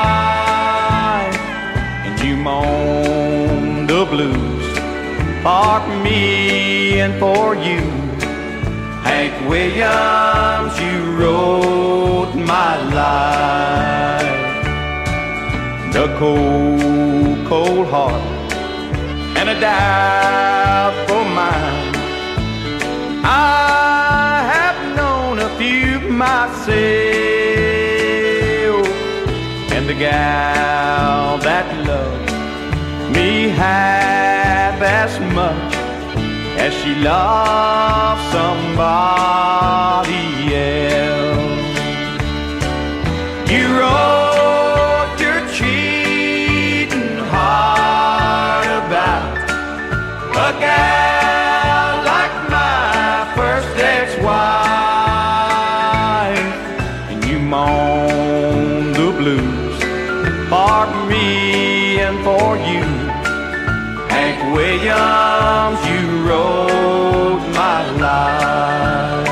and you moan the blues for me and for you. Hank Williams, you wrote my life. The cold, cold heart and a doubtful mind. I myself, and the gal that loves me half as much as she loves somebody else. You wrote your cheating heart about a gal like my first ex-wife, and you moan the blues for me and for you. Hank Williams, you wrote my life.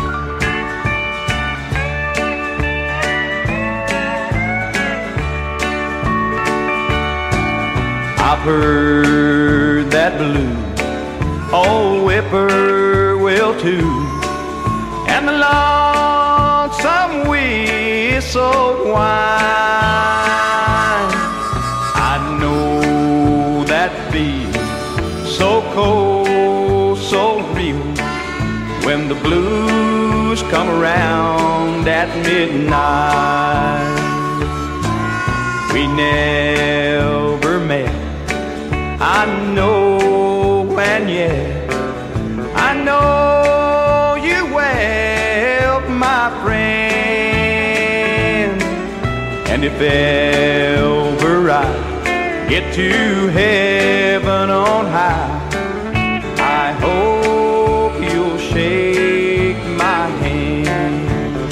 I've heard that blue old whippoorwill too, and the lonesome whistle whine. I know that feeling so cold, so real, when the blues come around at midnight. We never met, I know, and yet I know you well, my friend. And if ever I get to heaven on high, I hope you'll shake my hand.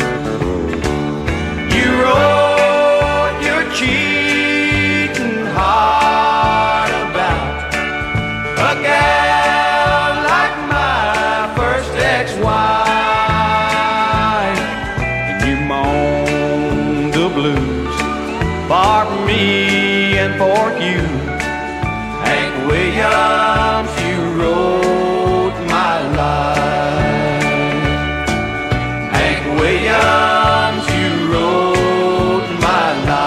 You wrote your cheating heart about a gal like my first ex-wife, and you moan the blues for me and for you. Hank Williams, you wrote my life. Hank Williams, you wrote my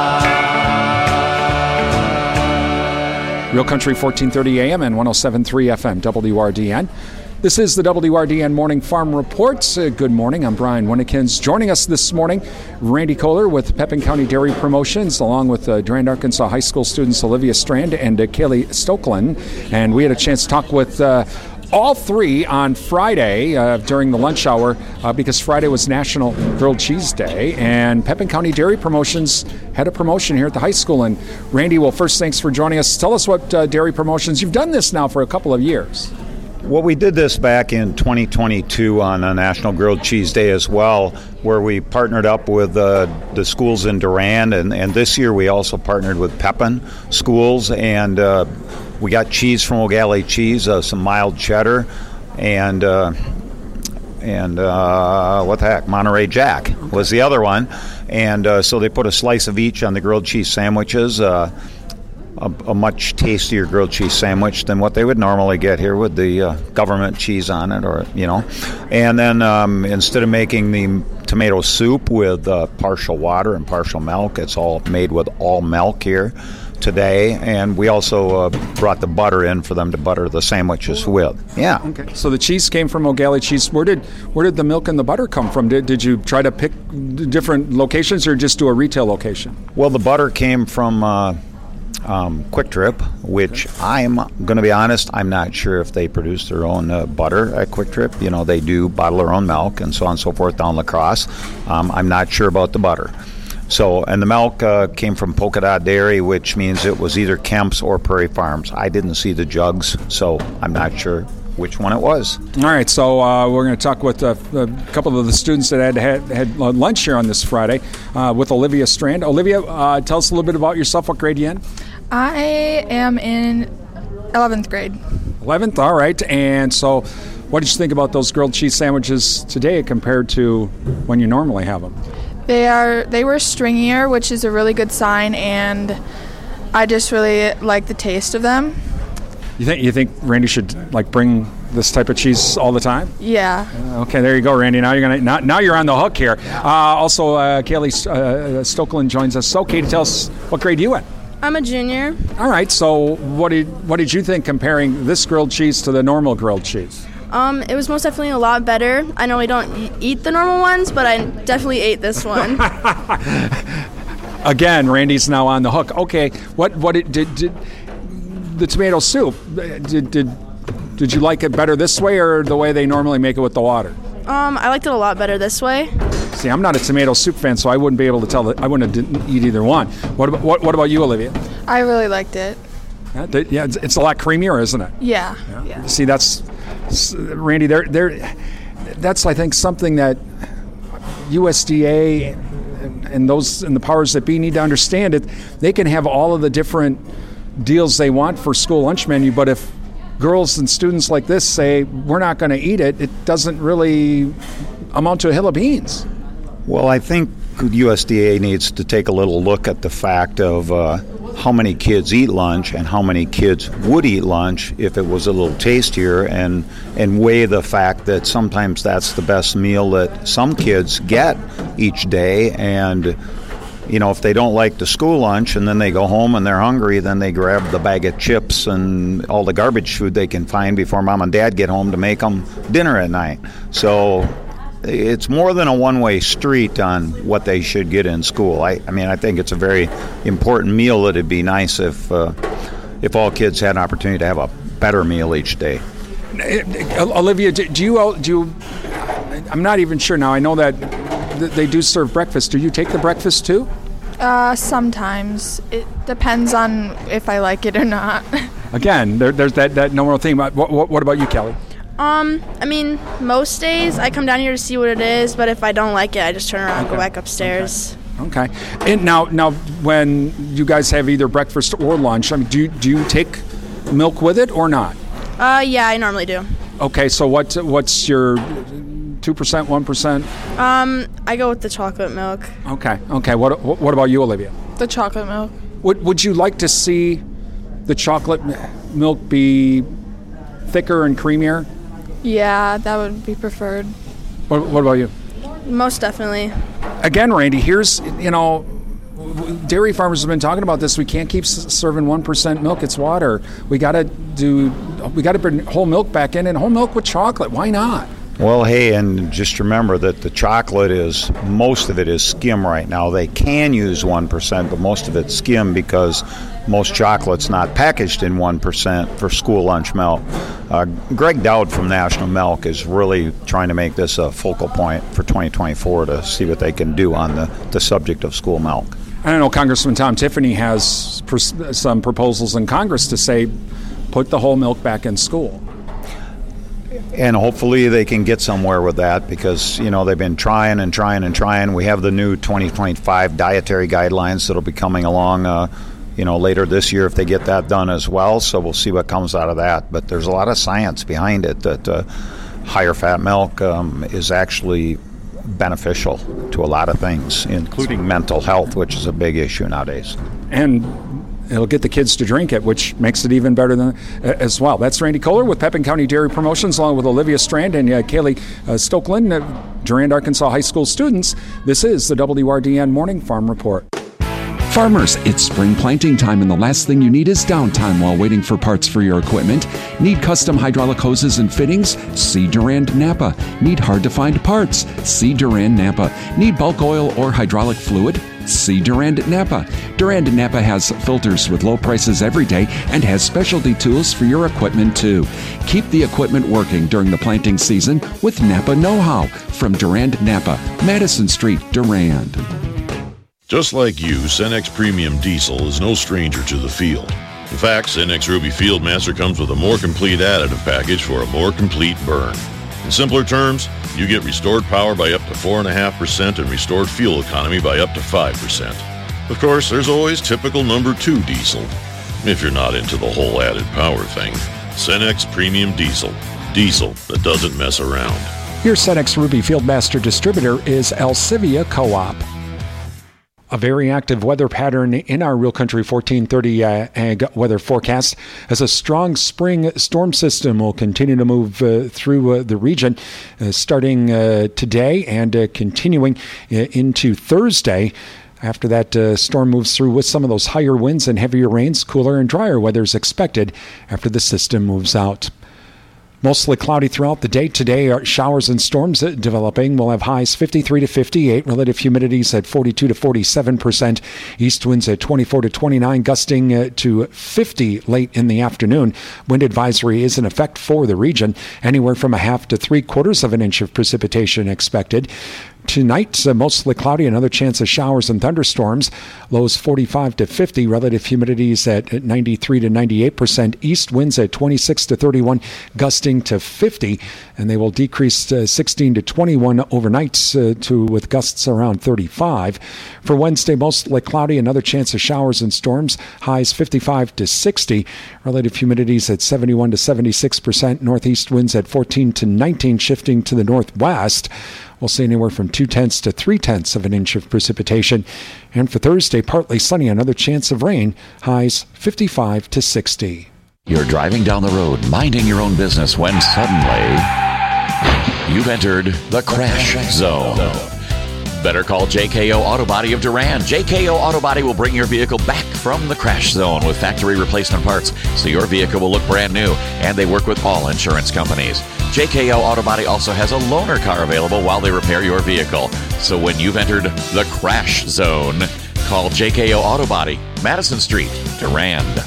life. Real Country 1430 AM and 107.3 FM, WRDN. This is the WRDN Morning Farm Report. Good morning. I'm Brian Winnikins. Joining us this morning, Randy Kohler with Pepin County Dairy Promotions, along with Durand, Arkansas High School students Olivia Strand and Kaylee Stokeland. And we had a chance to talk with all three on Friday during the lunch hour because Friday was National Grilled Cheese Day, and Pepin County Dairy Promotions had a promotion here at the high school. And Randy, well, first, thanks for joining us. Tell us what Dairy Promotions, you've done this now for a couple of years. Well, we did this back in 2022 on a National Grilled Cheese Day as well, where we partnered up with the schools in Durand, and this year we also partnered with Pepin schools, and we got cheese from O'Galley Cheese, some mild cheddar, and what the heck, Monterey Jack was the other one, and so they put a slice of each on the grilled cheese sandwiches. A much tastier grilled cheese sandwich than what they would normally get here with the government cheese on it, or and then instead of making the tomato soup with partial water and partial milk, it's all made with all milk here today. And we also brought the butter in for them to butter the sandwiches with. Yeah. Okay. So the cheese came from O'Galley Cheese. Where did the milk and the butter come from? Did you try to pick different locations or just do a retail location? Well, the butter came from Quick Trip, which I'm going to be honest, I'm not sure if they produce their own butter at Quick Trip. They do bottle their own milk and so on and so forth down La Crosse. I'm not sure about the butter. So, and the milk came from Polka Dot Dairy, which means it was either Kemp's or Prairie Farms. I didn't see the jugs, so I'm not sure which one it was. All right, so we're going to talk with a couple of the students that had lunch here on this Friday with Olivia Strand. Olivia, tell us a little bit about yourself. What grade are you in? I am in 11th grade. 11th, all right. And so what did you think about those grilled cheese sandwiches today compared to when you normally have them? They were stringier, which is a really good sign, and I just really like the taste of them. You think Randy should bring this type of cheese all the time? Yeah. Okay, there you go, Randy. Now you're on the hook here. Also, Kaylee Stokeland joins us. So, Katie, tell us what grade you in? I'm a junior. All right. So, what did you think comparing this grilled cheese to the normal grilled cheese? It was most definitely a lot better. I normally don't eat the normal ones, but I definitely ate this one. Again, Randy's now on the hook. Okay, what did the tomato soup? Did you like it better this way or the way they normally make it with the water? I liked it a lot better this way. See, I'm not a tomato soup fan, so I wouldn't be able to tell that I wouldn't eat either one. What about you, Olivia? I really liked it. Yeah, it's a lot creamier, isn't it? Yeah. See, that's Randy. That's I think something that USDA and those and the powers that be need to understand. It. They can have all of the different deals they want for school lunch menu, but if girls and students like this say we're not going to eat it, it doesn't really amount to a hill of beans. Well, I think USDA needs to take a little look at the fact of how many kids eat lunch and how many kids would eat lunch if it was a little tastier, and weigh the fact that sometimes that's the best meal that some kids get each day. And you know, if they don't like the school lunch and then they go home and they're hungry, then they grab the bag of chips and all the garbage food they can find before mom and dad get home to make them dinner at night. So it's more than a one-way street on what they should get in school. I mean, I think it's a very important meal that it'd be nice if all kids had an opportunity to have a better meal each day. Olivia, do you I'm not even sure now. I know that they do serve breakfast. Do you take the breakfast too? Sometimes. It depends on if I like it or not. Again, there's that normal thing. What about you, Kelly? I mean, most days I come down here to see what it is, but if I don't like it, I just turn around and go back upstairs. Okay. And now when you guys have either breakfast or lunch, I mean, do you take milk with it or not? Yeah, I normally do. Okay, so what's your 2%, 1%? I go with the chocolate milk. Okay. What about you, Olivia? The chocolate milk. Would you like to see the chocolate milk be thicker and creamier? Yeah, that would be preferred. What about you? Most definitely. Again, Randy, here's, dairy farmers have been talking about this. We can't keep serving 1% milk. It's water. We got to bring whole milk back in, and whole milk with chocolate. Why not? Well, hey, and just remember that the chocolate most of it is skim right now. They can use 1%, but most of it's skim because most chocolate's not packaged in 1% for school lunch milk. Greg Dowd from National Milk is really trying to make this a focal point for 2024 to see what they can do on the subject of school milk. I don't know, Congressman Tom Tiffany has some proposals in Congress to say put the whole milk back in school. And hopefully they can get somewhere with that because, they've been trying and trying and trying. We have the new 2025 dietary guidelines that'll be coming along, later this year if they get that done as well. So we'll see what comes out of that. But there's a lot of science behind it that higher fat milk is actually beneficial to a lot of things, including mental health, which is a big issue nowadays. And it'll get the kids to drink it, which makes it even better as well. That's Randy Kohler with Pepin County Dairy Promotions, along with Olivia Strand and Kaylee Stokeland, Durand, Arkansas high school students. This is the WRDN Morning Farm Report. Farmers, it's spring planting time, and the last thing you need is downtime while waiting for parts for your equipment. Need custom hydraulic hoses and fittings? See Durand Napa. Need hard-to-find parts? See Durand Napa. Need bulk oil or hydraulic fluid? See Durand Napa. Durand Napa has filters with low prices every day and has specialty tools for your equipment too. Keep the equipment working during the planting season with Napa Know-How. From Durand Napa, Madison Street, Durand. Just like you, Cenex Premium Diesel is no stranger to the field. In fact, Cenex Ruby Fieldmaster comes with a more complete additive package for a more complete burn. In simpler terms, you get restored power by up to 4.5% and restored fuel economy by up to 5%. Of course, there's always typical number 2 diesel, if you're not into the whole added power thing. Cenex Premium Diesel. Diesel that doesn't mess around. Your Cenex Ruby Fieldmaster distributor is Alcivia Co-op. A very active weather pattern in our Real Country 1430 ag weather forecast as a strong spring storm system will continue to move through the region starting today and continuing into Thursday. After that storm moves through with some of those higher winds and heavier rains, cooler and drier weather is expected after the system moves out. Mostly cloudy throughout the day. Today, showers and storms developing. We'll have highs 53 to 58, relative humidities at 42 to 47%, east winds at 24 to 29, gusting to 50 late in the afternoon. Wind advisory is in effect for the region. Anywhere from a half to 3/4 of an inch of precipitation expected. Tonight, mostly cloudy, another chance of showers and thunderstorms. Lows 45 to 50, relative humidities at 93 to 98%, east winds at 26 to 31, gusting to 50, and they will decrease 16 to 21 overnights with gusts around 35. For Wednesday, mostly cloudy, another chance of showers and storms. Highs 55 to 60, relative humidities at 71 to 76%, northeast winds at 14 to 19, shifting to the northwest. We'll see anywhere from 0.2 to 0.3 of an inch of precipitation. And for Thursday, partly sunny, another chance of rain. Highs 55 to 60. You're driving down the road, minding your own business, when suddenly you've entered the crash zone. Better call JKO Auto Body of Durand. JKO Auto Body will bring your vehicle back from the crash zone with factory replacement parts, so your vehicle will look brand new, and they work with all insurance companies. JKO Auto Body also has a loaner car available while they repair your vehicle. So when you've entered the crash zone, call JKO Auto Body, Madison Street, Durand.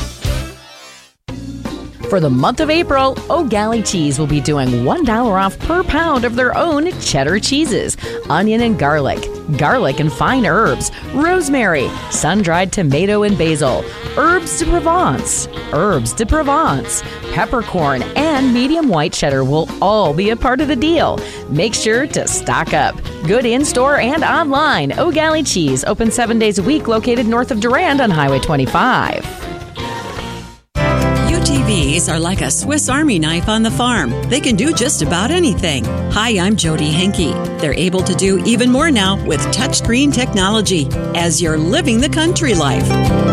For the month of April, O'Galley Cheese will be doing $1 off per pound of their own cheddar cheeses, onion and garlic and fine herbs, rosemary, sun-dried tomato and basil, herbs de Provence, peppercorn, and medium white cheddar will all be a part of the deal. Make sure to stock up. Good in-store and online. O'Galley Cheese, open 7 days a week, located north of Durand on Highway 25. UTVs are like a Swiss Army knife on the farm. They can do just about anything. Hi, I'm Jody Henke. They're able to do even more now with touchscreen technology as you're living the country life.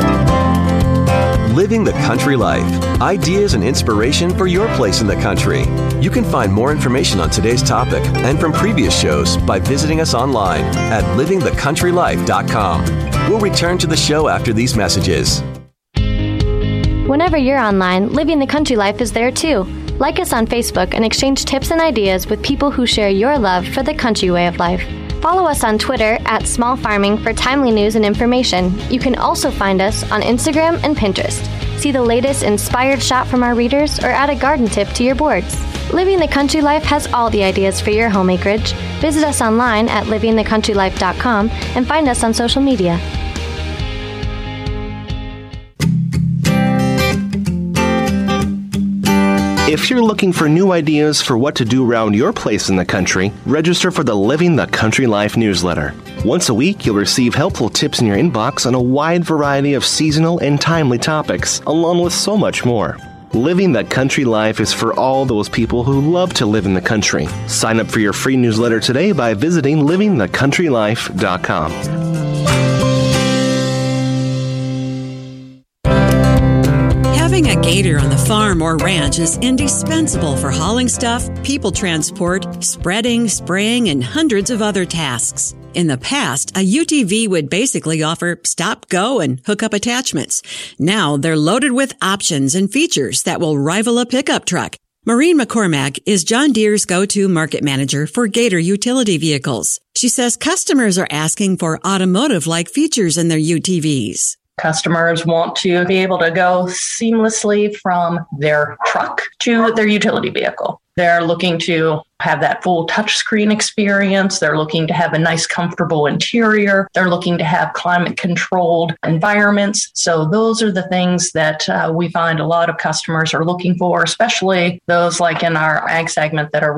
Living the Country Life. Ideas and inspiration for your place in the country. You can find more information on today's topic and from previous shows by visiting us online at livingthecountrylife.com. We'll return to the show after these messages. Whenever you're online, Living the Country Life is there too. Like us on Facebook and exchange tips and ideas with people who share your love for the country way of life. Follow us on Twitter at Small Farming for timely news and information. You can also find us on Instagram and Pinterest. See the latest inspired shot from our readers or add a garden tip to your boards. Living the Country Life has all the ideas for your home acreage. Visit us online at livingthecountrylife.com and find us on social media. If you're looking for new ideas for what to do around your place in the country, register for the Living the Country Life newsletter. Once a week, you'll receive helpful tips in your inbox on a wide variety of seasonal and timely topics, along with so much more. Living the Country Life is for all those people who love to live in the country. Sign up for your free newsletter today by visiting livingthecountrylife.com. Having a gator on the farm or ranch is indispensable for hauling stuff, people transport, spreading, spraying, and hundreds of other tasks. In the past, a UTV would basically offer stop, go, and hook up attachments. Now they're loaded with options and features that will rival a pickup truck. Maureen McCormack is John Deere's go-to market manager for Gator utility vehicles. She says customers are asking for automotive-like features in their UTVs. Customers want to be able to go seamlessly from their truck to their utility vehicle. They're looking to have that full touchscreen experience. They're looking to have a nice, comfortable interior. They're looking to have climate-controlled environments. So those are the things that we find a lot of customers are looking for, especially those like in our ag segment that are